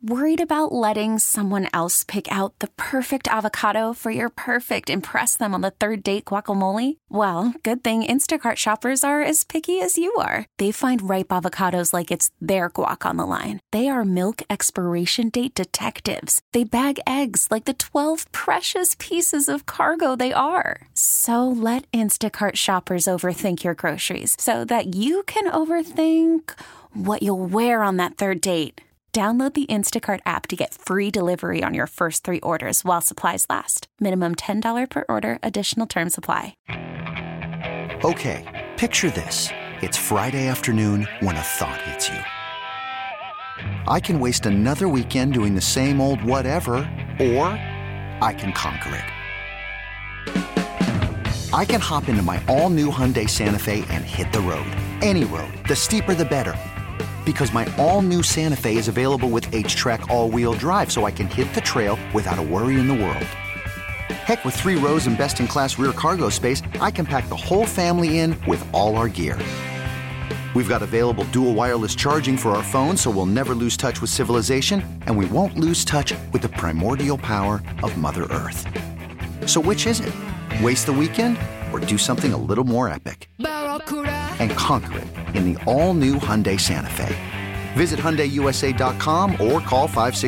Worried about letting someone else pick out the perfect avocado for your perfect impress them on the third date guacamole? Well, good thing Instacart shoppers are as picky as you are. They find ripe avocados like it's their guac on the line. They are milk expiration date detectives. They bag eggs like the 12 precious pieces of cargo they are. So let Instacart shoppers overthink your groceries so that you can overthink what you'll wear on that third date. Download the Instacart app to get free delivery on your first 3 orders while supplies last. Minimum $10 per order. Additional terms apply. Okay, picture this. It's Friday afternoon when a thought hits you. I can waste another weekend doing the same old whatever, or I can conquer it. I can hop into my all-new Hyundai Santa Fe and hit the road. Any road. The steeper, the better. Because my all-new Santa Fe is available with H-Track all-wheel drive, so I can hit the trail without a worry in the world. Heck, with 3 rows and best-in-class rear cargo space, I can pack the whole family in with all our gear. We've got available dual wireless charging for our phones, so we'll never lose touch with civilization, and we won't lose touch with the primordial power of Mother Earth. So which is it? Waste the weekend or do something a little more epic and conquer it in the all-new Hyundai Santa Fe. Visit HyundaiUSA.com or call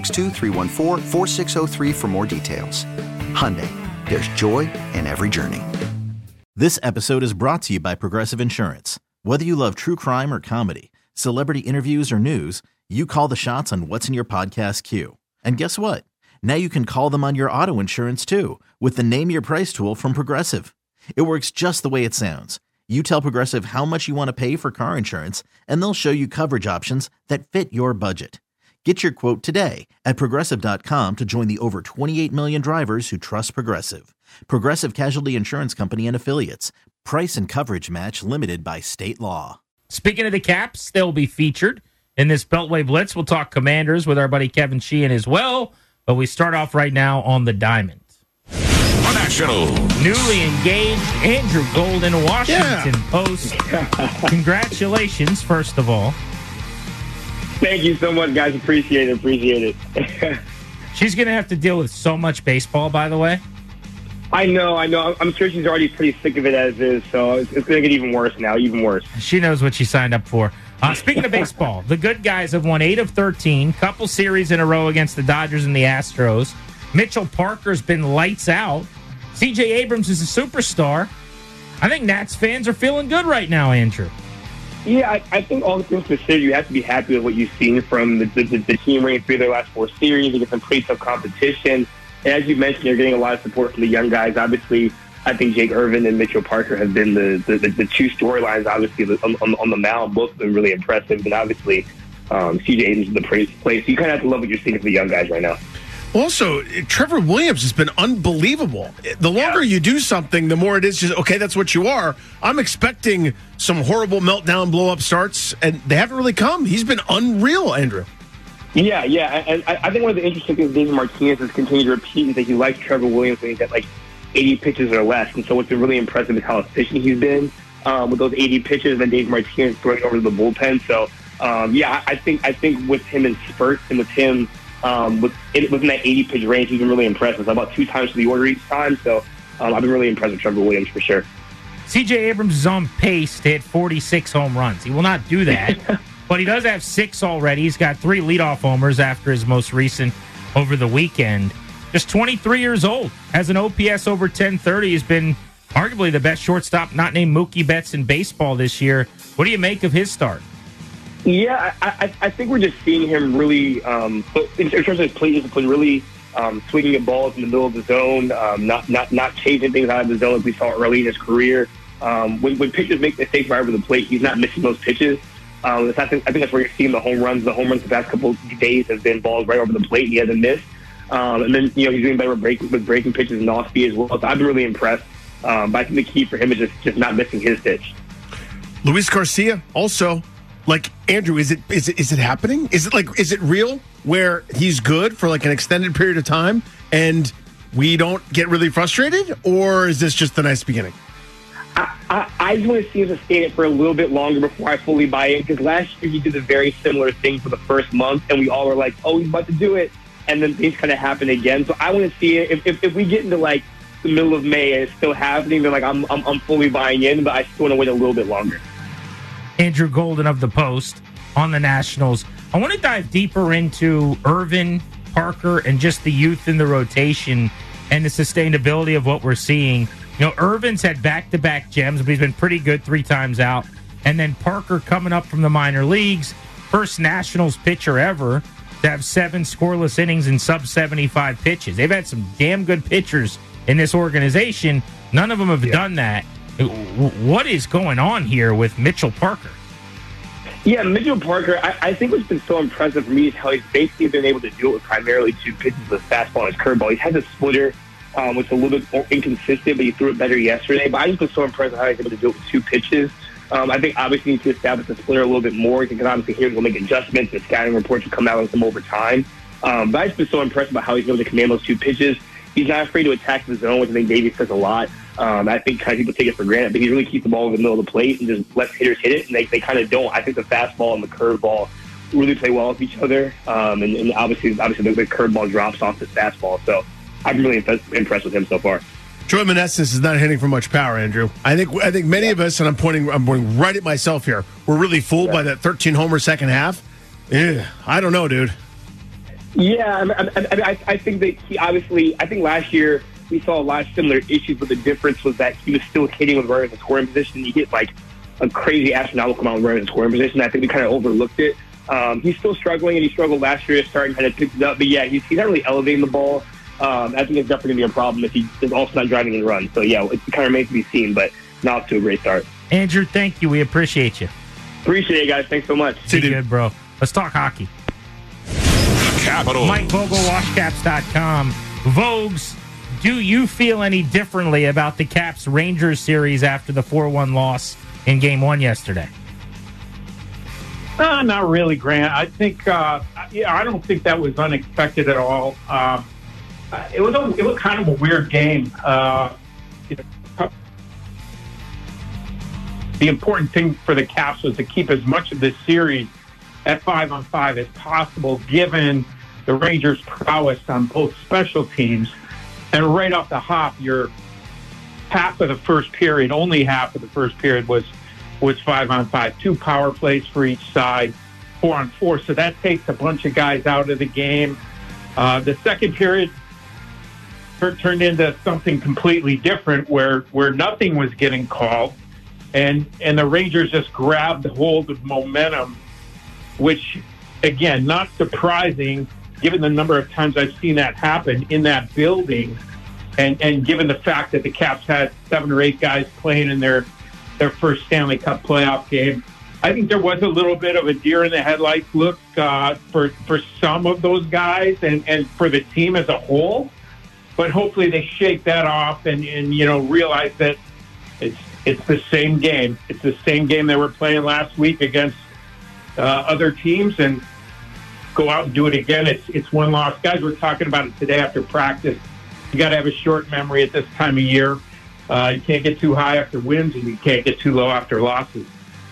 562-314-4603 for more details. Hyundai, there's joy in every journey. This episode is brought to you by Progressive Insurance. Whether you love true crime or comedy, celebrity interviews or news, you call the shots on what's in your podcast queue. And guess what? Now you can call them on your auto insurance too with the Name Your Price tool from Progressive. It works just the way it sounds. You tell Progressive how much you want to pay for car insurance, and they'll show you coverage options that fit your budget. Get your quote today at Progressive.com to join the over 28 million drivers who trust Progressive. Progressive Casualty Insurance Company and Affiliates. Price and coverage match limited by state law. Speaking of the Caps, they'll be featured in this Beltway Blitz. We'll talk Commanders with our buddy Kevin Sheehan as well, but we start off right now on the Diamond. National. Newly engaged Andrew Golden, Washington Post. Congratulations, first of all. Thank you so much, guys. Appreciate it. She's going to have to deal with so much baseball, by the way. I know. I'm sure she's already pretty sick of it as is, so it's going to get even worse now, even worse. She knows what she signed up for. Speaking of baseball, the good guys have won 8 of 13, couple series in a row against the Dodgers and the Astros. Mitchell Parker's been lights out. C.J. Abrams is a superstar. I think Nats fans are feeling good right now, Andrew. Yeah, I think all things considered, you have to be happy with what you've seen from the team winning 3 of their last 4 series against some pretty tough competition. And as you mentioned, you're getting a lot of support from the young guys. Obviously, I think Jake Irvin and Mitchell Parker have been the 2 storylines, obviously, on the mound. Both have been really impressive. And obviously, C.J. Abrams is the place. So you kind of have to love what you're seeing from the young guys right now. Also, Trevor Williams has been unbelievable. The longer you do something, the more it is just, okay, that's what you are. I'm expecting some horrible meltdown, blow-up starts, and they haven't really come. He's been unreal, Andrew. Yeah. And I think one of the interesting things David Martinez has continued to repeat is that he likes Trevor Williams when he's at like 80 pitches or less. And so what's been really impressive is how efficient he's been with those 80 pitches, and then David Martinez throwing over to the bullpen. So, I think with him in spurts and with him within that 80-pitch range, he's been really impressive. About 2 times to the order each time. So I've been really impressed with Trevor Williams for sure. C.J. Abrams is on pace to hit 46 home runs. He will not do that, but he does have 6 already. He's got 3 leadoff homers after his most recent over the weekend. Just 23 years old. Has an OPS over 1030. He's been arguably the best shortstop not named Mookie Betts in baseball this year. What do you make of his start? Yeah, I think we're just seeing him really, in terms of his play discipline, really swinging at balls in the middle of the zone, not chasing things out of the zone like we saw early in his career. When pitchers make mistakes right over the plate, he's not missing those pitches. I think that's where you're seeing the home runs. The home runs the past couple of days have been balls right over the plate. He hasn't missed. And then, he's doing better with breaking pitches and off speed as well. So I've been really impressed. But I think the key for him is just not missing his pitch. Luis Garcia also. Like, Andrew, is it happening? Is it real where he's good for like an extended period of time and we don't get really frustrated? Or is this just the nice beginning? I just want to see him sustain it for a little bit longer before I fully buy in, because last year he did a very similar thing for the first month, and we all were like, oh, he's about to do it, and then things kind of happen again. So I want to see it. If we get into, like, the middle of May and it's still happening, then, like, I'm fully buying in, but I still want to wait a little bit longer. Andrew Golden of The Post on the Nationals. I want to dive deeper into Irvin, Parker, and just the youth in the rotation and the sustainability of what we're seeing. You know, Irvin's had back-to-back gems, but he's been pretty good 3 times out. And then Parker coming up from the minor leagues, first Nationals pitcher ever to have 7 scoreless innings in sub-75 pitches. They've had some damn good pitchers in this organization. None of them have done that. What is going on here with Mitchell Parker? Yeah, Mitchell Parker, I think what's been so impressive for me is how he's basically been able to do it with primarily 2 pitches with fastball and his curveball. He's had the splitter, which is a little bit more inconsistent, but he threw it better yesterday. But I just was so impressed with how he's able to do it with 2 pitches. I think obviously he needs to establish the splitter a little bit more, because obviously here he'll make adjustments. The scouting reports will come out with them over time. But I've just been so impressed about how he's able to command those 2 pitches. He's not afraid to attack the zone, which I think Davies says a lot. I think kind of people take it for granted, but he really keeps the ball in the middle of the plate and just lets hitters hit it, and they kind of don't. I think the fastball and the curveball really play well with each other, and obviously the curveball drops off the fastball. So I've been really impressed with him so far. Troy Meneses is not hitting for much power, Andrew. I think many of us, and I'm pointing right at myself here, were really fooled by that 13-homer second half. I don't know, dude. Yeah, I think that I think last year we saw a lot of similar issues, but the difference was that he was still hitting with runners in scoring position. He hit like a crazy astronomical amount of runners in scoring position. I think we kind of overlooked it. He's still struggling, and he struggled last year, starting kind of picked it up. But yeah, he's not really elevating the ball. I think it's definitely going to be a problem if he is also not driving and run. So yeah, it kind of remains to be seen, but not to a great start. Andrew, thank you. We appreciate you. Appreciate it, guys. Thanks so much. See you, good, bro. Let's talk hockey. Capital. Mike Vogel, washcaps.com. Vogues, do you feel any differently about the Caps Rangers series after the 4-1 loss in Game 1 yesterday? Not really, Grant. I think, I don't think that was unexpected at all. It was kind of a weird game. The important thing for the Caps was to keep as much of this series at 5-on-5 as possible, given the Rangers' prowess on both special teams. And right off the hop, your half of the first period, only half of the first period was 5-on-5, 2 power plays for each side, 4-on-4. So that takes a bunch of guys out of the game. The second period turned into something completely different, where nothing was getting called, and the Rangers just grabbed hold of momentum, which, again, not surprising given the number of times I've seen that happen in that building, and given the fact that the Caps had 7 or 8 guys playing in their first Stanley Cup playoff game. I think there was a little bit of a deer in the headlights look for some of those guys and for the team as a whole. But hopefully they shake that off and realize that it's the same game. It's the same game they were playing last week against other teams, and go out and do it again. It's one loss. Guys were talking about it today after practice. You got to have a short memory at this time of year. You can't get too high after wins, and you can't get too low after losses.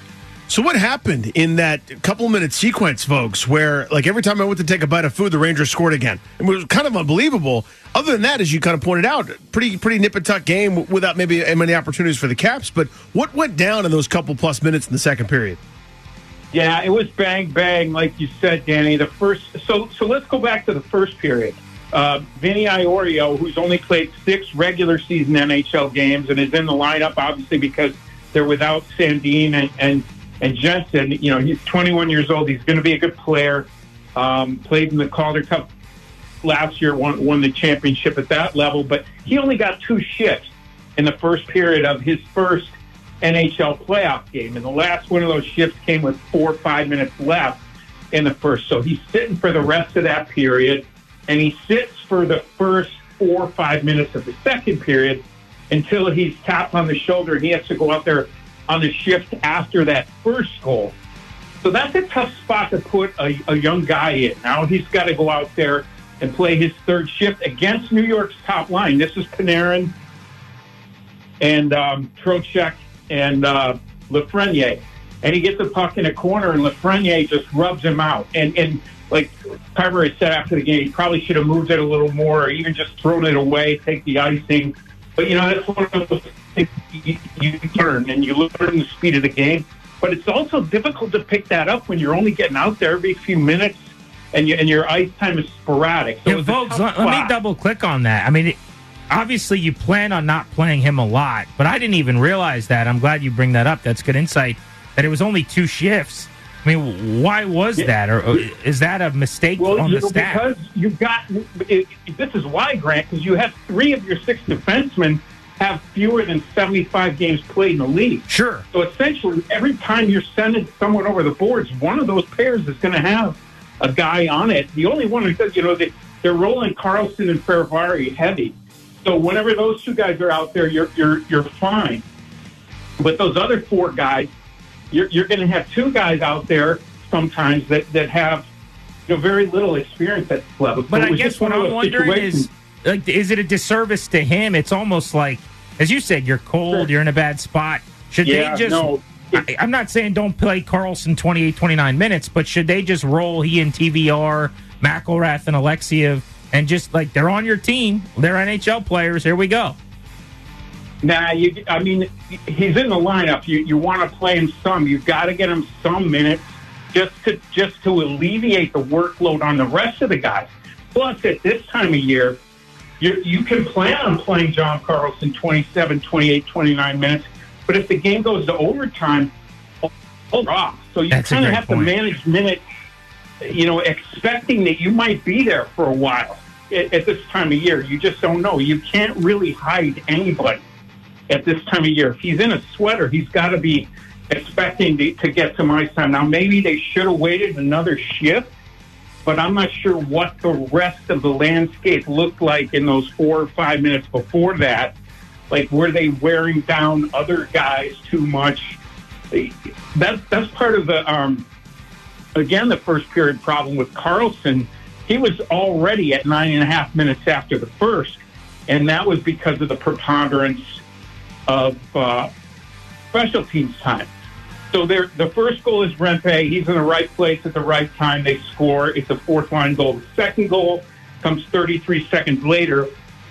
So what happened in that couple-minute sequence, folks, where, like, every time I went to take a bite of food, the Rangers scored again? It was kind of unbelievable. Other than that, as you kind of pointed out, pretty nip-and-tuck game without maybe many opportunities for the Caps. But what went down in those couple-plus minutes in the second period? Yeah, it was bang, like you said, Danny. So let's go back to the first period. Vinny Iorio, who's only played 6 regular season NHL games and is in the lineup, obviously, because they're without Sandin and Jensen. He's 21 years old. He's going to be a good player. Played in the Calder Cup last year, won the championship at that level, but he only got 2 shifts in the first period of his first NHL playoff game. And the last one of those shifts came with 4 or 5 minutes left in the first. So he's sitting for the rest of that period, and he sits for the first 4 or 5 minutes of the second period until he's tapped on the shoulder, and he has to go out there on the shift after that first goal. So that's a tough spot to put a young guy in. Now he's got to go out there and play his third shift against New York's top line. This is Panarin and Trocheck and Lafreniere, and he gets the puck in a corner, and Lafreniere just rubs him out. And like Carver had said after the game, he probably should have moved it a little more, or even just thrown it away, take the icing. But, that's one of those things you learn, and you learn the speed of the game. But it's also difficult to pick that up when you're only getting out there every few minutes, and your ice time is sporadic. So folks, let me double-click on that. I mean, obviously you plan on not playing him a lot, but I didn't even realize that. I'm glad you bring that up. That's good insight, that it was only 2 shifts. I mean, why was that? Or is that a mistake on the staff? Because you've got – this is why, Grant, because you have 3 of your 6 defensemen have fewer than 75 games played in the league. Sure. So essentially, every time you're sending someone over the boards, one of those pairs is going to have a guy on it. The only one because they're rolling Carlson and Ferravari heavy. So whenever those 2 guys are out there, you're fine. But those other 4 guys, you're going to have 2 guys out there sometimes that have very little experience at this level. But I guess what I'm wondering is it a disservice to him? It's almost like, as you said, you're cold, Sure. You're in a bad spot. Should they just... No, I'm not saying don't play Carlson 28, 29 minutes, but should they just roll he and TVR, McElrath and Alexiev, and just, they're on your team, they're NHL players, here we go. Nah, he's in the lineup. You want to play him some. You've got to get him some minutes just to alleviate the workload on the rest of the guys. Plus, at this time of year, you can plan on playing John Carlson 27, 28, 29 minutes, but if the game goes to overtime, off. So you kind of have to manage minutes, expecting that you might be there for a while at this time of year. You just don't know. You can't really hide anybody at this time of year. If he's in a sweater, he's got to be expecting to get some ice time. Now, maybe they should have waited another shift, but I'm not sure what the rest of the landscape looked like in those 4 or 5 minutes before that. Were they wearing down other guys too much? That's part of the, again, the first period problem with Carlson. He was already at 9.5 minutes after the first, and that was because of the preponderance of special teams time. So the first goal is Rempe. He's in the right place at the right time. They score. It's a fourth-line goal. The second goal comes 33 seconds later,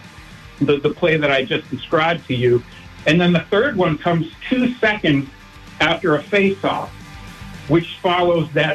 the play that I just described to you. And then the third one comes 2 seconds after a face-off, which follows that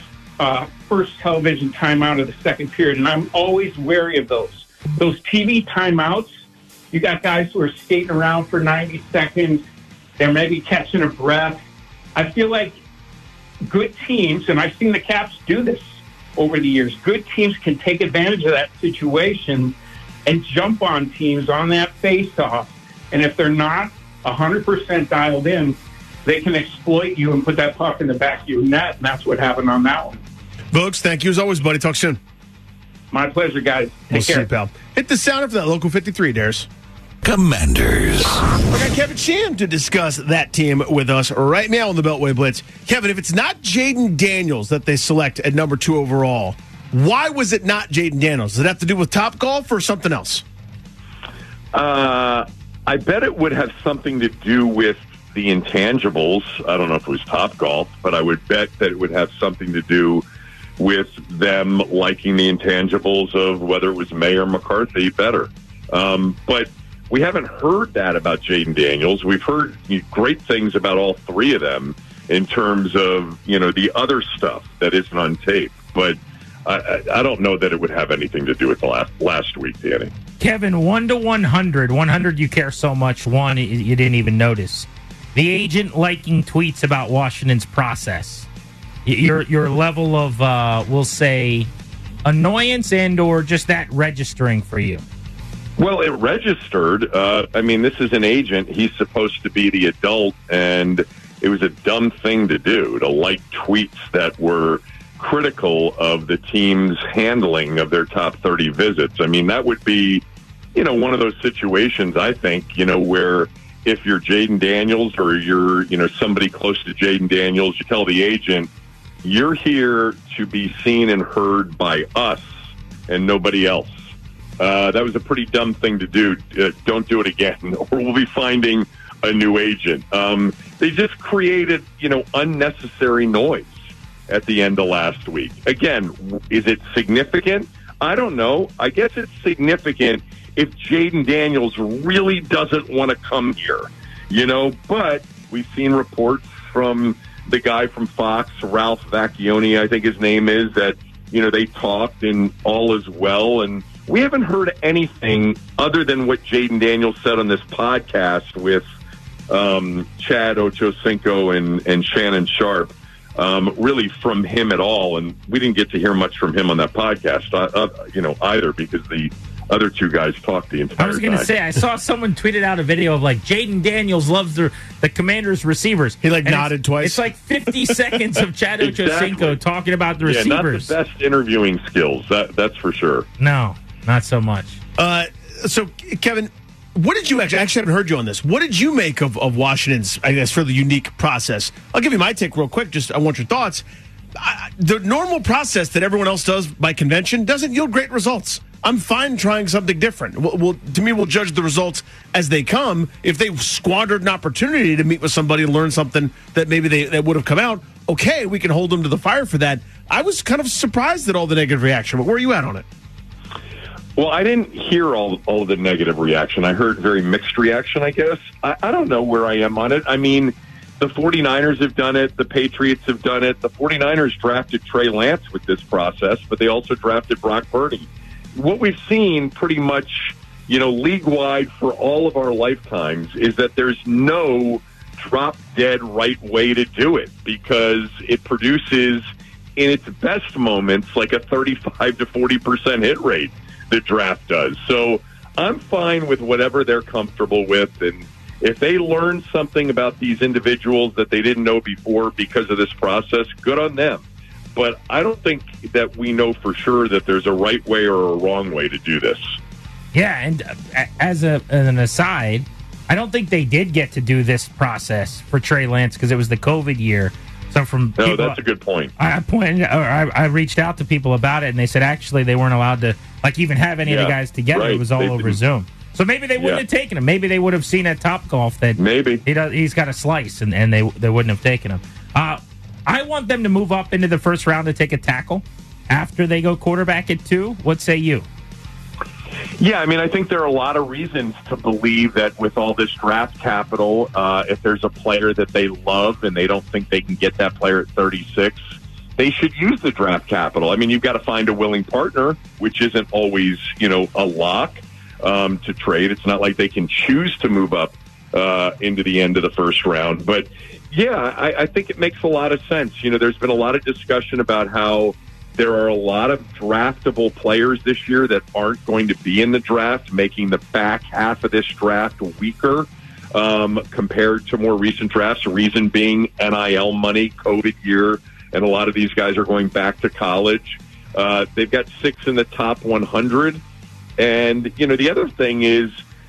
first television timeout of the second period. And I'm always wary of those. Those TV timeouts, you got guys who are skating around for 90 seconds. They're maybe catching a breath. I feel like good teams, and I've seen the Caps do this over the years, good teams can take advantage of that situation and jump on teams on that face-off. And if they're not 100% dialed in, they can exploit you and put that puck in the back of your net, and that's what happened on that one. Vokes, thank you as always, buddy. Talk soon. My pleasure, guys. We'll Take care. see you, pal. Hit the sounder for that Local 53, Dares. Commanders. We got Kevin Sham to discuss that team with us right now on the Beltway Blitz. Kevin, if it's not Jaden Daniels that they select at number 2 overall, why was it not Jaden Daniels? Does it have to do with Topgolf or something else? I bet it would have something to do with the intangibles. I don't know if it was Topgolf, but I would bet that it would have something to do with them liking the intangibles of whether it was May or McCarthy better. But we haven't heard that about Jaden Daniels. We've heard great things about all 3 of them in terms of, the other stuff that isn't on tape. But I don't know that it would have anything to do with the last week, Danny. Kevin, 1 to 100. 100 you care so much. 1 you didn't even notice. The agent liking tweets about Washington's process. Your level of, we'll say, annoyance and or just that registering for you. Well, it registered. This is an agent. He's supposed to be the adult, and it was a dumb thing to do, to like tweets that were critical of the team's handling of their top 30 visits. That would be, one of those situations, I think, where if you're Jaden Daniels or you're, somebody close to Jaden Daniels, you tell the agent, you're here to be seen and heard by us and nobody else. That was a pretty dumb thing to do. Don't do it again, or we'll be finding a new agent. They just created, unnecessary noise at the end of last week. Again, is it significant? I don't know. I guess it's significant if Jaden Daniels really doesn't want to come here, but we've seen reports from the guy from Fox, Ralph Vacchioni, I think his name is, that, they talked and all is well. And we haven't heard anything other than what Jaden Daniels said on this podcast with Chad Ochocinco and Shannon Sharp, really from him at all. And we didn't get to hear much from him on that podcast, either, because the other two guys talked the entire time. I was going to say, I saw someone tweeted out a video of Jaden Daniels loves the Commanders receivers. He nodded twice. It's like 50 seconds of Chad Ochocinco talking about the receivers. Not the best interviewing skills, that's for sure. No, not so much. So, Kevin, what did you actually haven't heard you on this. What did you make of Washington's, I guess, fairly unique process? I'll give you my take real quick. I want your thoughts. The normal process that everyone else does by convention doesn't yield great results. I'm fine trying something different. To me, we'll judge the results as they come. If they've squandered an opportunity to meet with somebody and learn something that maybe that would have come out, okay, we can hold them to the fire for that. I was kind of surprised at all the negative reaction, but where are you at on it? Well, I didn't hear all of the negative reaction. I heard very mixed reaction, I guess. I don't know where I am on it. I mean, the 49ers have done it. The Patriots have done it. The 49ers drafted Trey Lance with this process, but they also drafted Brock Purdy. What we've seen pretty much, league-wide for all of our lifetimes is that there's no drop-dead right way to do it, because it produces, in its best moments, like a 35 to 40% hit rate. The draft does. So I'm fine with whatever they're comfortable with. And if they learn something about these individuals that they didn't know before because of this process, good on them. But I don't think that we know for sure that there's a right way or a wrong way to do this. Yeah, and as an aside, I don't think they did get to do this process for Trey Lance because it was the COVID year. So that's a good point. I reached out to people about it, and they said actually they weren't allowed to even have any of the guys together. Right. It was all over Zoom. So maybe they wouldn't have taken him. Maybe they would have seen at Topgolf that maybe he's got a slice, and they wouldn't have taken him. I want them to move up into the first round to take a tackle after they go quarterback at 2. What say you? Yeah, I mean, I think there are a lot of reasons to believe that with all this draft capital, if there's a player that they love and they don't think they can get that player at 36, they should use the draft capital. I mean, you've got to find a willing partner, which isn't always, a lock to trade. It's not like they can choose to move up into the end of the first round. But, yeah, I think it makes a lot of sense. There's been a lot of discussion about how there are a lot of draftable players this year that aren't going to be in the draft, making the back half of this draft weaker compared to more recent drafts. The reason being NIL money, COVID year, and a lot of these guys are going back to college. They've got 6 in the top 100. And, the other thing is,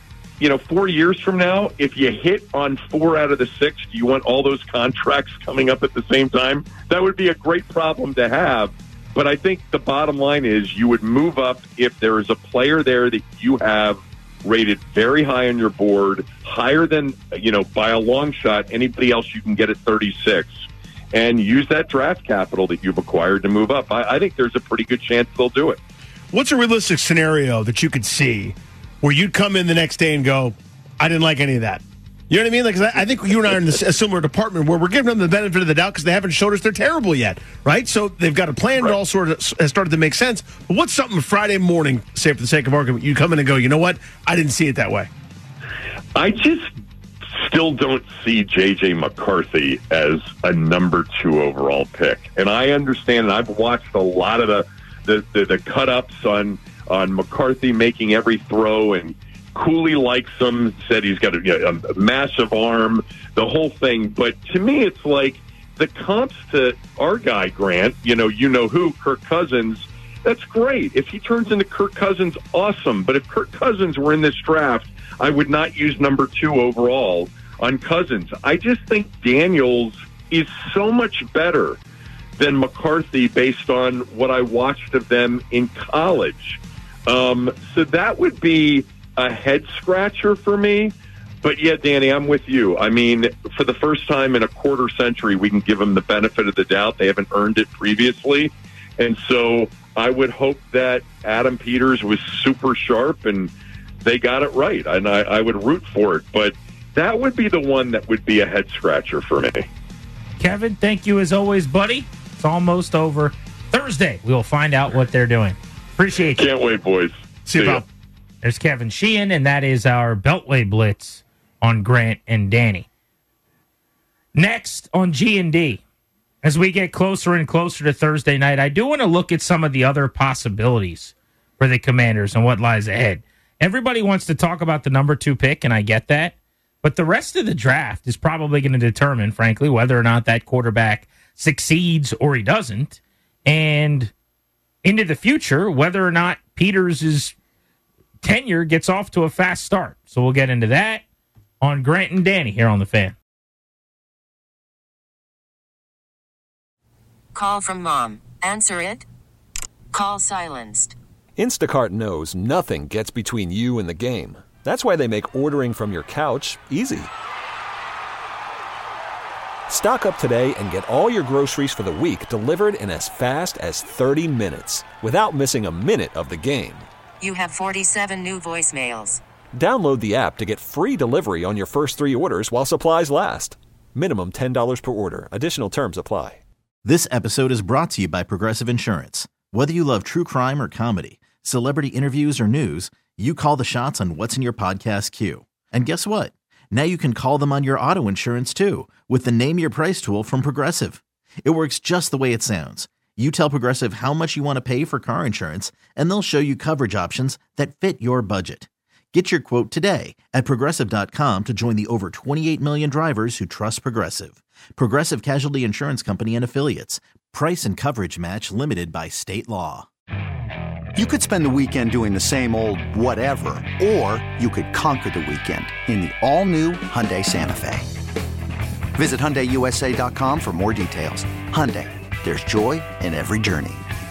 4 years from now, if you hit on 4 out of the 6, do you want all those contracts coming up at the same time? That would be a great problem to have. But I think the bottom line is you would move up if there is a player there that you have rated very high on your board, higher than, by a long shot, anybody else you can get at 36, and use that draft capital that you've acquired to move up. I think there's a pretty good chance they'll do it. What's a realistic scenario that you could see where you'd come in the next day and go, I didn't like any of that? You know what I mean? Like, I think you and I are in a similar department where we're giving them the benefit of the doubt because they haven't showed us they're terrible yet, right? So they've got a plan that all sort of has started to make sense. But what's something Friday morning, say for the sake of argument, you come in and go, you know what? I didn't see it that way. I just still don't see J.J. McCarthy as a number 2 overall pick. And I understand, and I've watched a lot of the cut-ups on McCarthy making every throw, and Cooley likes him, said he's got a massive arm, the whole thing. But to me, it's like the comps to our guy, Grant, you know who, Kirk Cousins, that's great. If he turns into Kirk Cousins, awesome. But if Kirk Cousins were in this draft, I would not use number 2 overall on Cousins. I just think Daniels is so much better than McCarthy based on what I watched of them in college. So that would be a head scratcher for me. But yeah, Danny, I'm with you. I mean, for the first time in a quarter century, we can give them the benefit of the doubt. They haven't earned it previously. And so I would hope that Adam Peters was super sharp and they got it right. And I would root for it. But that would be the one that would be a head scratcher for me. Kevin, thank you as always, buddy. It's almost over. Thursday, we'll find out what they're doing. Appreciate you. Can't wait, boys. See you, pal. There's Kevin Sheehan, and that is our Beltway Blitz on Grant and Danny. Next on G&D, as we get closer and closer to Thursday night, I do want to look at some of the other possibilities for the Commanders and what lies ahead. Everybody wants to talk about the number 2 pick, and I get that. But the rest of the draft is probably going to determine, frankly, whether or not that quarterback succeeds or he doesn't. And into the future, whether or not Peters' tenure gets off to a fast start. So we'll get into that on Grant and Danny here on The Fan. Call from mom. Answer it. Call silenced. Instacart knows nothing gets between you and the game. That's why they make ordering from your couch easy. Stock up today and get all your groceries for the week delivered in as fast as 30 minutes without missing a minute of the game. You have 47 new voicemails. Download the app to get free delivery on your first 3 orders while supplies last. Minimum $10 per order. Additional terms apply. This episode is brought to you by Progressive Insurance. Whether you love true crime or comedy, celebrity interviews or news, you call the shots on what's in your podcast queue. And guess what? Now you can call them on your auto insurance too with the Name Your Price tool from Progressive. It works just the way it sounds. You tell Progressive how much you want to pay for car insurance, and they'll show you coverage options that fit your budget. Get your quote today at Progressive.com to join the over 28 million drivers who trust Progressive. Progressive Casualty Insurance Company and Affiliates. Price and coverage match limited by state law. You could spend the weekend doing the same old whatever, or you could conquer the weekend in the all-new Hyundai Santa Fe. Visit HyundaiUSA.com for more details. Hyundai, there's joy in every journey.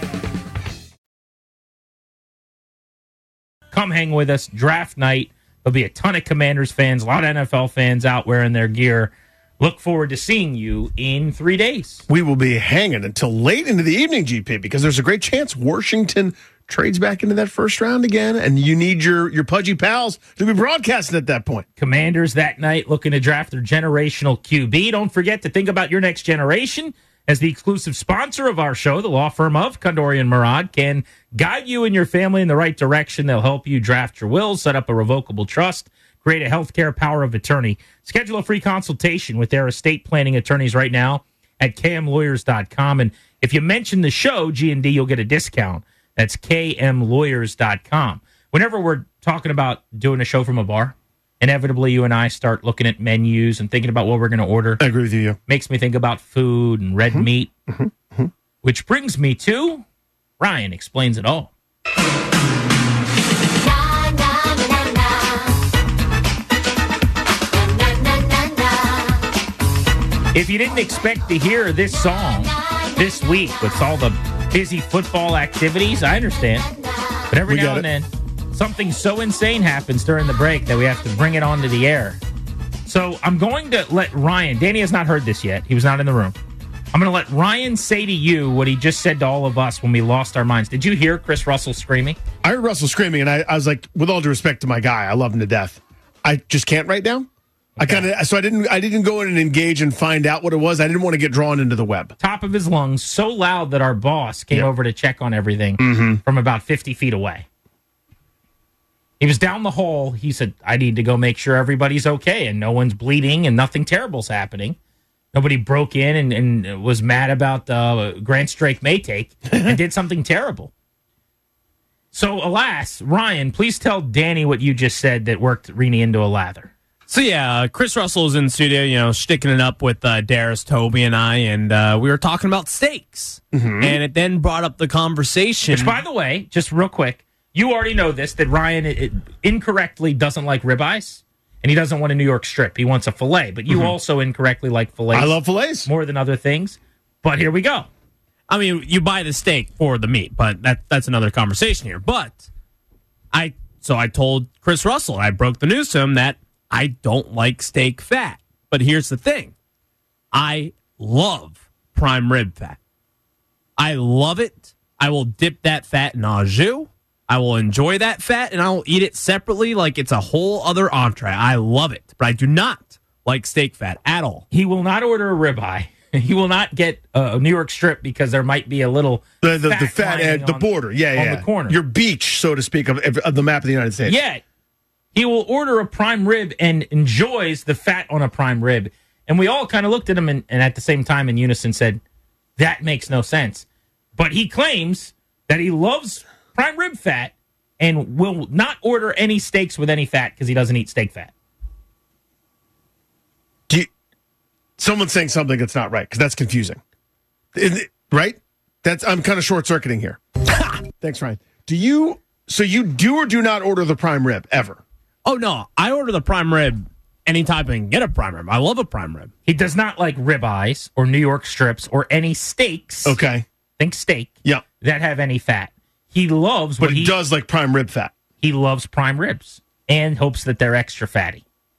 Come hang with us. Draft night. There'll be a ton of Commanders fans, a lot of NFL fans out wearing their gear. Look forward to seeing you in 3 days. We will be hanging until late into the evening, GP, because there's a great chance Washington trades back into that first round again, and you need your pudgy pals to be broadcasting at that point. Commanders that night looking to draft their generational QB. Don't forget to think about your next generation. As the exclusive sponsor of our show, the law firm of Kondorian Murad can guide you and your family in the right direction. They'll help you draft your will, set up a revocable trust, create a healthcare power of attorney. Schedule a free consultation with their estate planning attorneys right now at kmlawyers.com. And if you mention the show, G&D, you'll get a discount. That's kmlawyers.com. Whenever we're talking about doing a show from a bar, inevitably you and I start looking at menus and thinking about what we're going to order. I agree with you. Makes me think about food and red meat, which brings me to Ryan Explains It All. If you didn't expect to hear this song this week with all the busy football activities, I understand. But every now and then, something so insane happens during the break that we have to bring it onto the air. So I'm going to let Ryan, Danny has not heard this yet. He was not in the room. I'm going to let Ryan say to you what he just said to all of us when we lost our minds. Did you hear Chris Russell screaming? I heard Russell screaming, and I was like, with all due respect to my guy, I love him to death. I just can't right now. Okay. I didn't go in and engage and find out what it was. I didn't want to get drawn into the web. Top of his lungs, so loud that our boss came over to check on everything from about 50 feet away. He was down the hall. He said, I need to go make sure everybody's okay and no one's bleeding and nothing terrible's happening. Nobody broke in and was mad about Grant Strake Maytake and did something terrible. So, alas, Ryan, please tell Danny what you just said that worked Rini into a lather. So, yeah, Chris Russell was in the studio, sticking it up with Darius, Toby, and I, and we were talking about steaks. And it then brought up the conversation. Which, by the way, just real quick, you already know this, that Ryan incorrectly doesn't like ribeyes, and he doesn't want a New York strip. He wants a filet, but you also incorrectly like fillets. I love fillets. More than other things. But here we go. I mean, you buy the steak for the meat, but that's another conversation here. But I told Chris Russell, I broke the news to him that I don't like steak fat. But here's the thing. I love prime rib fat. I love it. I will dip that fat in au jus. I will enjoy that fat, and I'll eat it separately like it's a whole other entree. I love it, but I do not like steak fat at all. He will not order a ribeye. He will not get a New York strip because there might be a little the fat end, the border, on the corner, your beach, so to speak, of the map of the United States. Yet he will order a prime rib and enjoys the fat on a prime rib. And we all kind of looked at him and at the same time in unison said, that makes no sense. But he claims that he loves prime rib fat and will not order any steaks with any fat because he doesn't eat steak fat. Someone's saying something that's not right because that's confusing. Right? I'm kind of short-circuiting here. Thanks, Ryan. So you do or do not order the prime rib ever? Oh, no. I order the prime rib anytime I can get a prime rib. I love a prime rib. He does not like ribeyes or New York strips or any steaks. Okay. Think steak. Yeah. That have any fat. He loves But he does like prime rib fat. He loves prime ribs and hopes that they're extra fatty.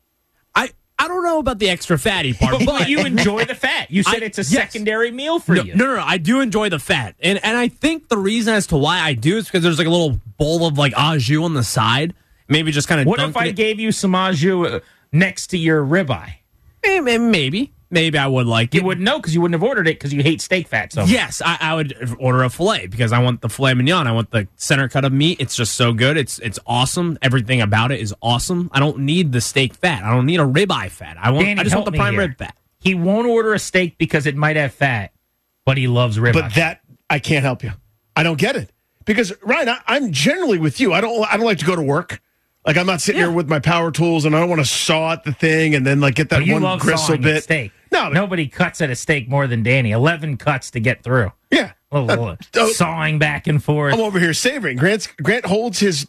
I don't know about the extra fatty part, but you enjoy the fat. You said it's a secondary meal for you. No, I do enjoy the fat. And I think the reason as to why I do is because there's like a little bowl of like au jus on the side. Maybe just kind of What if I gave you some au jus next to your ribeye? Maybe I would like it. You wouldn't know because you wouldn't have ordered it because you hate steak fat so much. Yes, I would order a filet because I want the filet mignon. I want the center cut of meat. It's just so good. It's awesome. Everything about it is awesome. I don't need the steak fat. I don't need a ribeye fat. I just want the prime rib fat. He won't order a steak because it might have fat, but he loves ribeye. But that, I can't help you. I don't get it. Because, Ryan, I'm generally with you. I don't like to go to work. Like, I'm not sitting here with my power tools, and I don't want to saw at the thing and then, like, get that one gristle bit. Steak. No, nobody cuts at a steak more than Danny. 11 cuts to get through. Yeah. A little sawing back and forth. I'm over here savoring. Grant holds his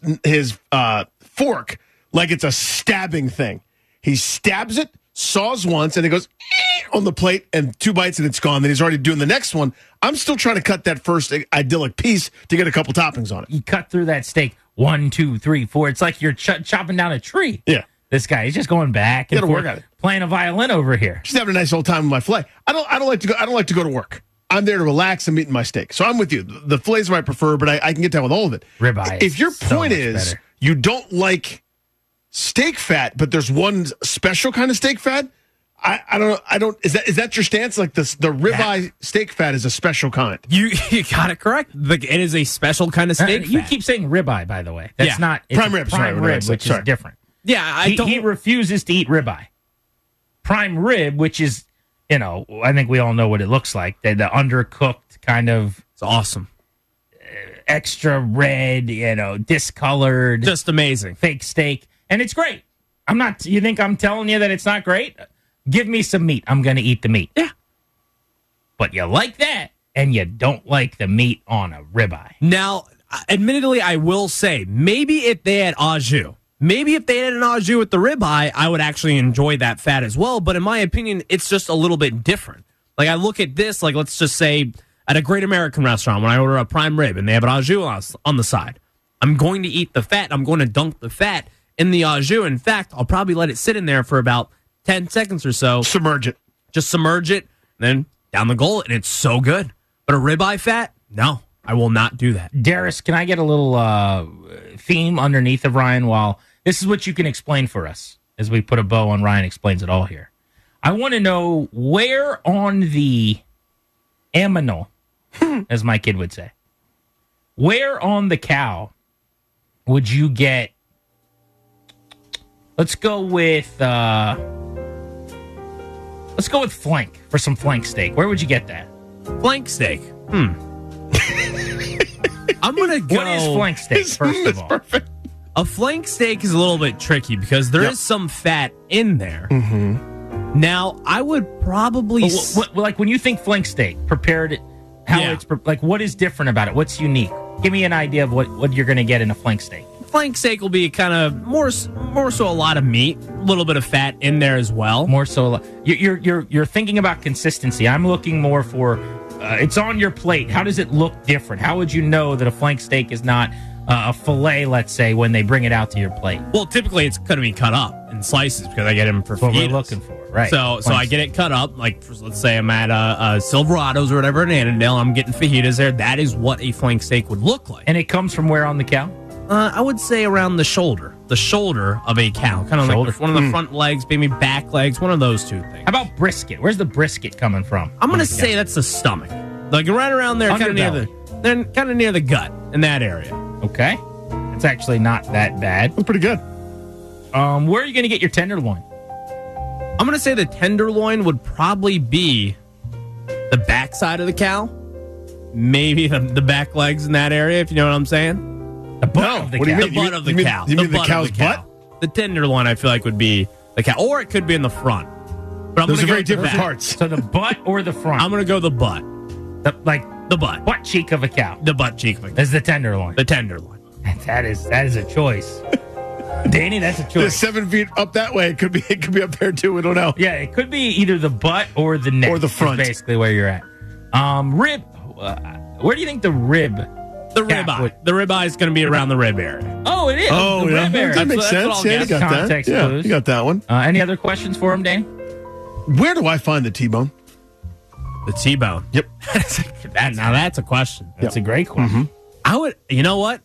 fork like it's a stabbing thing. He stabs it, saws once, and it goes on the plate, and 2 bites, and it's gone. Then he's already doing the next one. I'm still trying to cut that first idyllic piece to get a couple toppings on it. You cut through that steak. 1, 2, 3, 4. It's like you're chopping down a tree. Yeah. This guy, he's just going back and forth, playing a violin over here. Just having a nice old time with my filet. I don't like to go to work. I'm there to relax and eating my steak. So I'm with you. The fillets are my prefer, but I can get down with all of it. Ribeye. If your point is you don't like steak fat, but there's one special kind of steak fat, I don't. Is that your stance? Like the ribeye steak fat is a special kind. You got it correct. Like it is a special kind of steak. You keep saying ribeye, by the way. That's not prime rib. Prime rib, which is different. Yeah, he refuses to eat ribeye. Prime rib, which is, I think we all know what it looks like. The undercooked kind of. It's awesome. Extra red, discolored. Just amazing. Fake steak. And it's great. You think I'm telling you that it's not great? Give me some meat. I'm going to eat the meat. Yeah. But you like that, and you don't like the meat on a ribeye. Now, admittedly, I will say, maybe if they had au jus, maybe if they had an au jus with the ribeye, I would actually enjoy that fat as well. But in my opinion, it's just a little bit different. Like, I look at this, like, let's just say at a Great American restaurant, when I order a prime rib and they have an au jus on the side, I'm going to eat the fat. I'm going to dunk the fat in the au jus. In fact, I'll probably let it sit in there for about 10 seconds or so. Submerge it. Just submerge it, then down the goal, and it's so good. But a ribeye fat? No, I will not do that. Darius, can I get a little theme underneath of Ryan while this is what you can explain for us as we put a bow on Ryan Explains It All here. I want to know where on the aminal, as my kid would say, where on the cow would you get, let's go with flank for some flank steak. Where would you get that? Flank steak. I'm going to go. What is flank steak, first of all? Perfect. A flank steak is a little bit tricky because there is some fat in there. Mm-hmm. Now, I would probably... like when you think flank steak, prepared, what is different about it? What's unique? Give me an idea of what you're going to get in a flank steak. Flank steak will be kind of more so a lot of meat, a little bit of fat in there as well. More so, you're thinking about consistency. I'm looking more for it's on your plate. How does it look different? How would you know that a flank steak is not a filet, let's say, when they bring it out to your plate? Well, typically it's going to be cut up in slices because I get them for That's what we're fajitas. looking for, right? So I get it cut up. Like, let's say I'm at Silverado's or whatever in Annandale. I'm getting fajitas there. That is what a flank steak would look like. And it comes from where on the cow? I would say around the shoulder of a cow. Kind of like one of the front legs, maybe back legs, one of those two things. How about brisket? Where's the brisket coming from? I'm going to say that's the stomach. Like right around there, kind of near the gut in that area. Okay. It's actually not that bad. That's pretty good. Where are you going to get your tenderloin? I'm going to say the tenderloin would probably be the backside of the cow. Maybe the back legs in that area, if you know what I'm saying. The butt of the cow. The butt of the cow. You mean the cow's butt? The tenderloin, I feel like, would be the cow. Or it could be in the front. But Those are very different parts. So the butt or the front? I'm going to go the butt. The butt. Butt cheek of a cow. The butt cheek of a cow. That's the tenderloin. The tenderloin. That is a choice. Danny, that's a choice. The 7 feet up that way. It could be up there too. We don't know. Yeah, it could be either the butt or the neck. Or the front. Is basically where you're at. Rib. Where do you think the rib? The rib eye. The rib eye is going to be around the rib area. Oh, it is. Oh, the yeah. rib area. That makes sense. Yeah, you got Context that. clues. Yeah, you got that one. Any other questions for him, Danny? Where do I find the T-bone? The T-bone. Yep. Now that's a question. That's a great question. I would. You know what?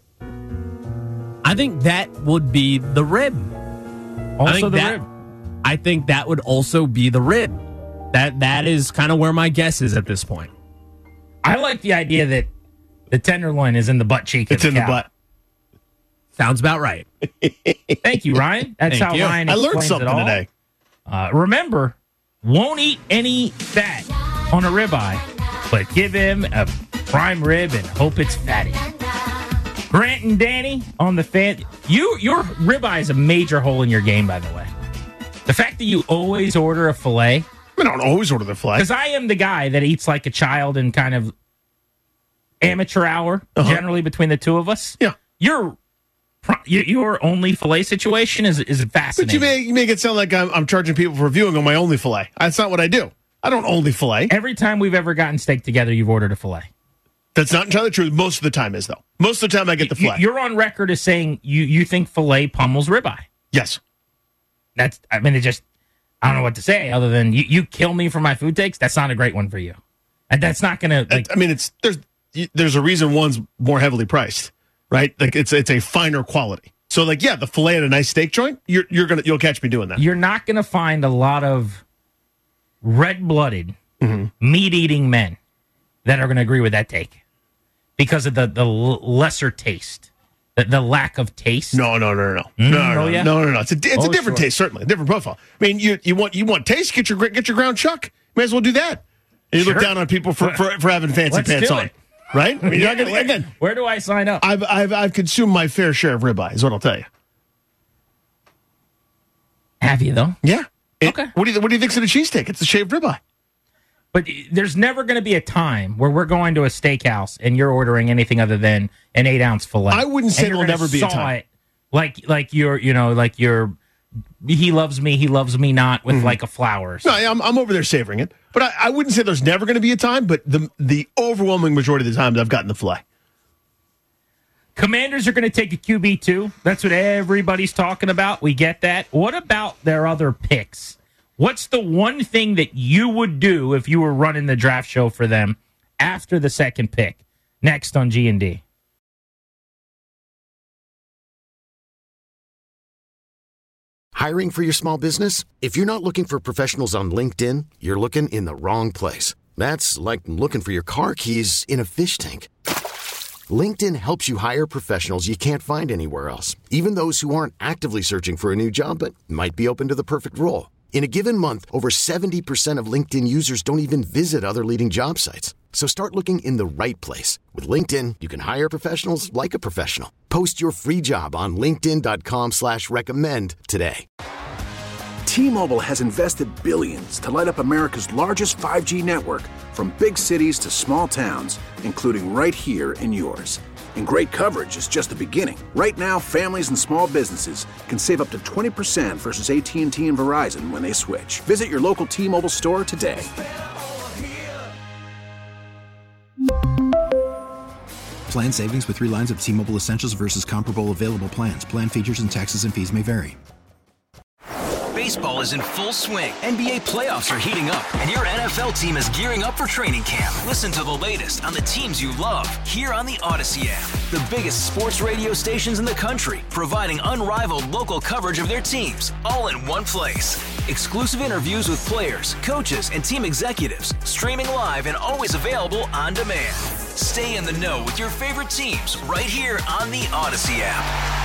I think that would be the rib. Also the rib. I think that would also be the rib. That is kind of where my guess is at this point. I like the idea that the tenderloin is in the butt cheek. It's in the butt. Sounds about right. Thank you, Ryan. That's Thank how you. Ryan I learned explains something it all. today. Remember, won't eat any fat on a ribeye, but give him a prime rib and hope it's fatty. Grant and Danny on the fan. Your ribeye is a major hole in your game, by the way. The fact that you always order a filet. I don't always order the filet. Because I am the guy that eats like a child in kind of amateur hour, generally between the two of us. Yeah. Your only filet situation is fascinating. But you make it sound like I'm charging people for viewing on my only filet. That's not what I do. I don't only filet. Every time we've ever gotten steak together, you've ordered a filet. That's not entirely true. Most of the time is, though. Most of the time I get the filet. You're on record as saying you think filet pummels ribeye. Yes. I don't know what to say other than you kill me for my food takes. That's not a great one for you. And that's not going to, there's a reason one's more heavily priced, right? Like it's a finer quality. So the filet at a nice steak joint, you'll catch me doing that. You're not going to find a lot of red-blooded, meat-eating men that are going to agree with that take because of the lesser taste, the lack of taste. No. No. It's a different taste, certainly a different profile. I mean, you want taste? Get your ground chuck. May as well do that. And you look down on people for having fancy pants on, right? I mean, you're not gonna, again. Where do I sign up? I've consumed my fair share of ribeye. Is what I'll tell you. Have you though? Yeah. Okay. What do you think's in a cheesesteak? It's a shaved ribeye. But there's never going to be a time where we're going to a steakhouse and you're ordering anything other than an 8-ounce filet. I wouldn't say there'll never be a time. Like you're he loves me not with like a flower. No, I'm over there savoring it. But I wouldn't say there's never going to be a time, but the overwhelming majority of the times I've gotten the filet. Commanders are going to take a QB2. That's what everybody's talking about. We get that. What about their other picks? What's the one thing that you would do if you were running the draft show for them after the second pick? Next on G&D. Hiring for your small business? If you're not looking for professionals on LinkedIn, you're looking in the wrong place. That's like looking for your car keys in a fish tank. LinkedIn helps you hire professionals you can't find anywhere else, even those who aren't actively searching for a new job but might be open to the perfect role. In a given month, over 70% of LinkedIn users don't even visit other leading job sites. So start looking in the right place. With LinkedIn, you can hire professionals like a professional. Post your free job on linkedin.com/recommend today. T-Mobile has invested billions to light up America's largest 5G network, from big cities to small towns, including right here in yours. And great coverage is just the beginning. Right now, families and small businesses can save up to 20% versus AT&T and Verizon when they switch. Visit your local T-Mobile store today. Plan savings with 3 lines of T-Mobile Essentials versus comparable available plans. Plan features and taxes and fees may vary. Baseball is in full swing. NBA playoffs are heating up, and your NFL team is gearing up for training camp. Listen to the latest on the teams you love here on the Odyssey app. The biggest sports radio stations in the country, providing unrivaled local coverage of their teams, all in one place. Exclusive interviews with players, coaches, and team executives, streaming live and always available on demand. Stay in the know with your favorite teams right here on the Odyssey app.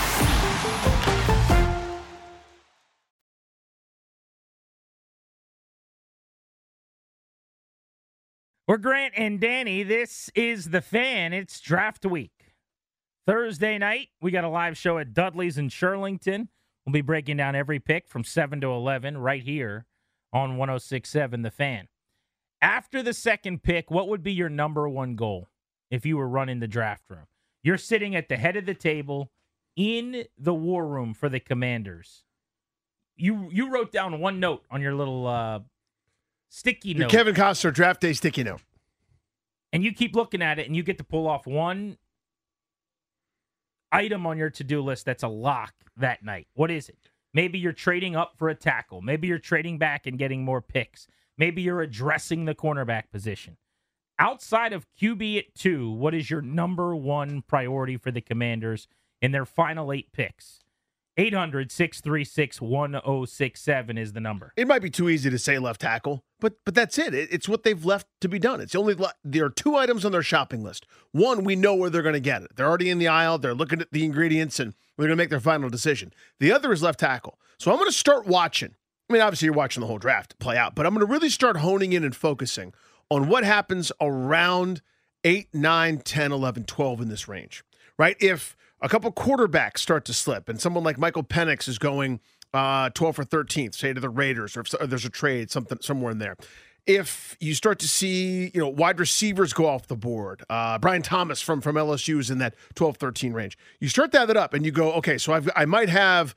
We're Grant and Danny. This is The Fan. It's draft week. Thursday night, we got a live show at Dudley's in Shirlington. We'll be breaking down every pick from 7 to 11 right here on 106.7 The Fan. After the second pick, what would be your number one goal if you were running the draft room? You're sitting at the head of the table in the war room for the Commanders. You wrote down one note on your little sticky note. Kevin Costner draft day sticky note. And you keep looking at it, and you get to pull off one item on your to-do list that's a lock that night. What is it? Maybe you're trading up for a tackle. Maybe you're trading back and getting more picks. Maybe you're addressing the cornerback position. Outside of QB at 2, what is your number one priority for the Commanders in their final 8 picks? 800-636-1067 is the number. It might be too easy to say left tackle, but that's it. It's what they've left to be done. There are 2 items on their shopping list. One, we know where they're going to get it. They're already in the aisle. They're looking at the ingredients, and they're going to make their final decision. The other is left tackle. So I'm going to start watching. I mean, obviously, you're watching the whole draft play out, but I'm going to really start honing in and focusing on what happens around 8, 9, 10, 11, 12 in this range, right? If a couple quarterbacks start to slip, and someone like Michael Penix is going 12th or 13th, say to the Raiders, or if there's a trade somewhere in there. If you start to see, wide receivers go off the board, Brian Thomas from LSU is in that 12-13 range. You start that up, and you go, okay, so I might have,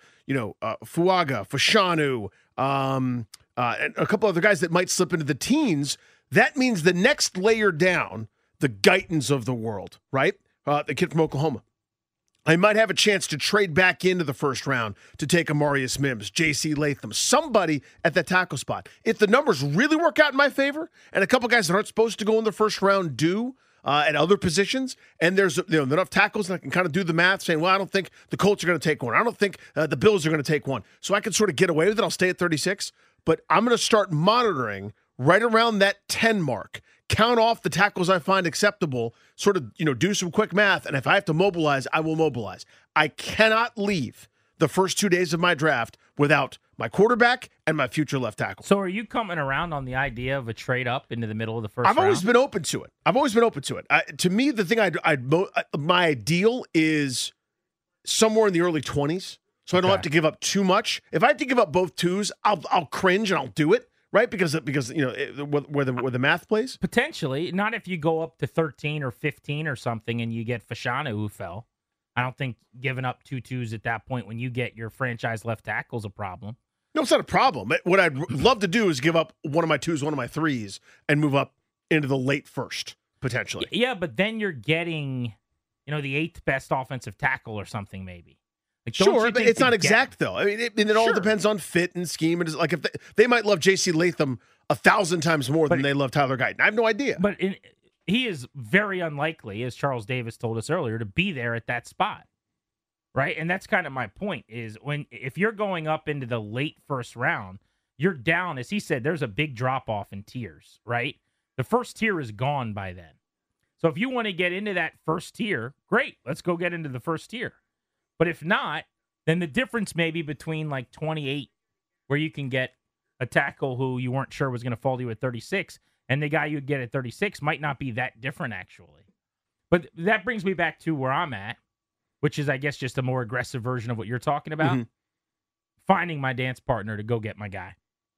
Fuaga, Fashanu, and a couple other guys that might slip into the teens. That means the next layer down, the Guytons of the world, right? The kid from Oklahoma. I might have a chance to trade back into the first round to take Amarius Mims, J.C. Latham, somebody at that tackle spot. If the numbers really work out in my favor, and a couple guys that aren't supposed to go in the first round do at other positions, and there's enough tackles that I can kind of do the math saying, well, I don't think the Colts are going to take one. I don't think the Bills are going to take one. So I can sort of get away with it. I'll stay at 36. But I'm going to start monitoring right around that 10 mark. Count off the tackles I find acceptable, sort of, do some quick math, and if I have to mobilize, I will mobilize. I cannot leave the first 2 days of my draft without my quarterback and my future left tackle. So are you coming around on the idea of a trade up into the middle of the first round? I've always been open to it. To me, the thing my ideal is somewhere in the early 20s, so I don't have to give up too much. If I have to give up both 2s, I'll cringe and I'll do it. Right, because where the math plays? Potentially. Not if you go up to 13 or 15 or something and you get Fashanu who fell. I don't think giving up 2 2s at that point when you get your franchise left tackle is a problem. No, it's not a problem. What I'd love to do is give up one of my 2s, one of my 3s, and move up into the late first, potentially. Yeah, but then you're getting, the 8th best offensive tackle or something maybe. Sure, but it's not exact, though. I mean, it all depends on fit and scheme. And like if they might love J.C. Latham 1,000 times more than they love Tyler Guyton. I have no idea. But he is very unlikely, as Charles Davis told us earlier, to be there at that spot, right? And that's kind of my point is if you're going up into the late first round, you're down, as he said, there's a big drop-off in tiers, right? The first tier is gone by then. So if you want to get into that first tier, great, let's go get into the first tier. But if not, then the difference may be between like 28, where you can get a tackle who you weren't sure was going to fall to you at 36, and the guy you'd get at 36 might not be that different, actually. But that brings me back to where I'm at, which is, I guess, just a more aggressive version of what you're talking about. Mm-hmm. Finding my dance partner to go get my guy.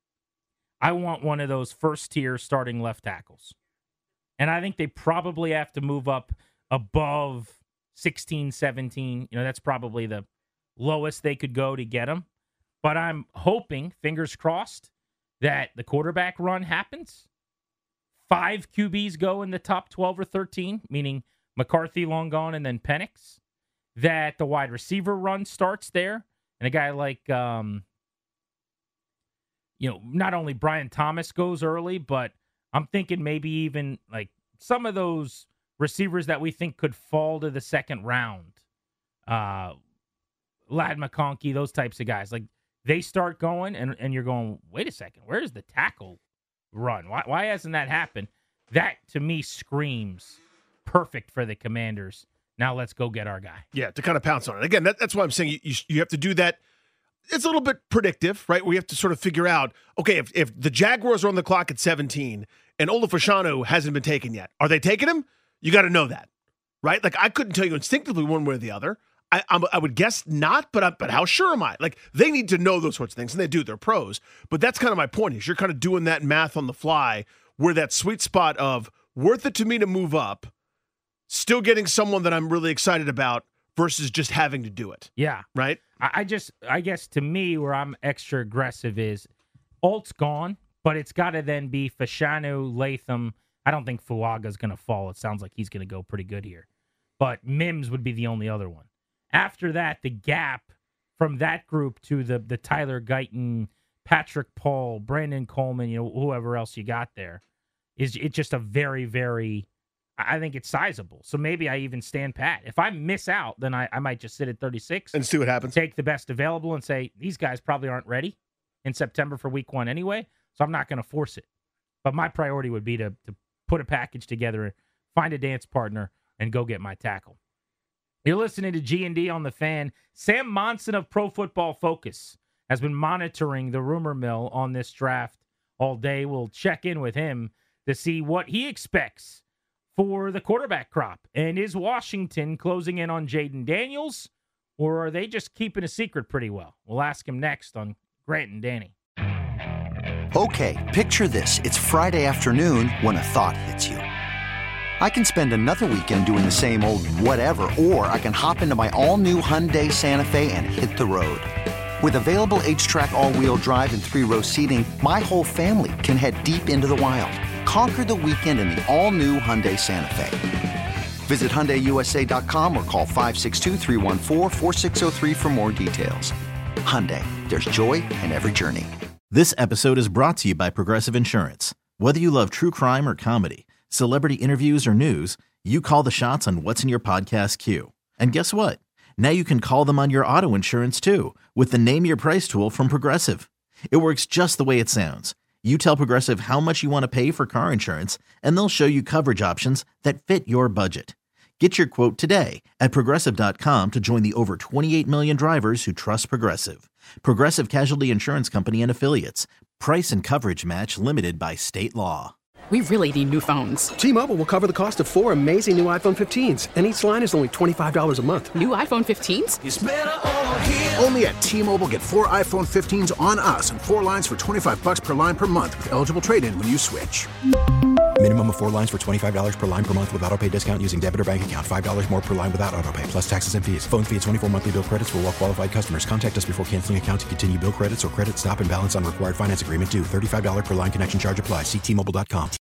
I want one of those first-tier starting left tackles. And I think they probably have to move up above 16, 17. That's probably the lowest they could go to get him. But I'm hoping, fingers crossed, that the quarterback run happens. 5 QBs go in the top 12 or 13, meaning McCarthy long gone, and then Penix, that the wide receiver run starts there. And a guy like, not only Brian Thomas goes early, but I'm thinking maybe even like some of those receivers that we think could fall to the second round. Lad McConkey, those types of guys. Like, they start going, and you're going, wait a second, where's the tackle run? Why hasn't that happened? That, to me, screams perfect for the Commanders. Now let's go get our guy. Yeah, to kind of pounce on it. Again, that's why I'm saying you have to do that. It's a little bit predictive, right? We have to sort of figure out, okay, if the Jaguars are on the clock at 17 and Olu Fashanu hasn't been taken yet, are they taking him? You got to know that, right? Like, I couldn't tell you instinctively one way or the other. I would guess not, but how sure am I? Like, they need to know those sorts of things, and they do. They're pros. But that's kind of my point is you're kind of doing that math on the fly where that sweet spot of worth it to me to move up, still getting someone that I'm really excited about versus just having to do it. Yeah. Right? I guess to me where I'm extra aggressive is Alt's gone, but it's got to then be Fashanu, Latham. I don't think Fuaga's going to fall. It sounds like he's going to go pretty good here. But Mims would be the only other one. After that, the gap from that group to the Tyler Guyton, Patrick Paul, Brandon Coleman, whoever else you got there, it's just a very, very, I think it's sizable. So maybe I even stand pat. If I miss out, then I might just sit at 36. And see what happens. Take the best available and say, these guys probably aren't ready in September for week 1 anyway, so I'm not going to force it. But my priority would be to put a package together, find a dance partner, and go get my tackle. You're listening to G&D on the Fan. Sam Monson of Pro Football Focus has been monitoring the rumor mill on this draft all day. We'll check in with him to see what he expects for the quarterback crop. And is Washington closing in on Jaden Daniels, or are they just keeping a secret pretty well? We'll ask him next on Grant and Danny. Okay, picture this. It's Friday afternoon when a thought hits you. I can spend another weekend doing the same old whatever, or I can hop into my all-new Hyundai Santa Fe and hit the road. With available H-Track all-wheel drive and 3-row seating, my whole family can head deep into the wild. Conquer the weekend in the all-new Hyundai Santa Fe. Visit HyundaiUSA.com or call 562-314-4603 for more details. Hyundai, there's joy in every journey. This episode is brought to you by Progressive Insurance. Whether you love true crime or comedy, celebrity interviews or news, you call the shots on what's in your podcast queue. And guess what? Now you can call them on your auto insurance too with the Name Your Price tool from Progressive. It works just the way it sounds. You tell Progressive how much you want to pay for car insurance, and they'll show you coverage options that fit your budget. Get your quote today at Progressive.com to join the over 28 million drivers who trust Progressive. Progressive Casualty Insurance Company and Affiliates. Price and coverage match limited by state law. We really need new phones. T-Mobile will cover the cost of 4 amazing new iPhone 15s, and each line is only $25 a month. New iPhone 15s? It's better over here. Only at T-Mobile, get 4 iPhone 15s on us and 4 lines for $25 per line per month with eligible trade-in when you switch. Minimum of 4 lines for $25 per line per month with autopay discount using debit or bank account. $5 more per line without autopay, plus taxes and fees. Phone fee at 24 monthly bill credits for well-qualified customers. Contact us before canceling account to continue bill credits or credit stop and balance on required finance agreement due. $35 per line connection charge applies. See T-Mobile.com.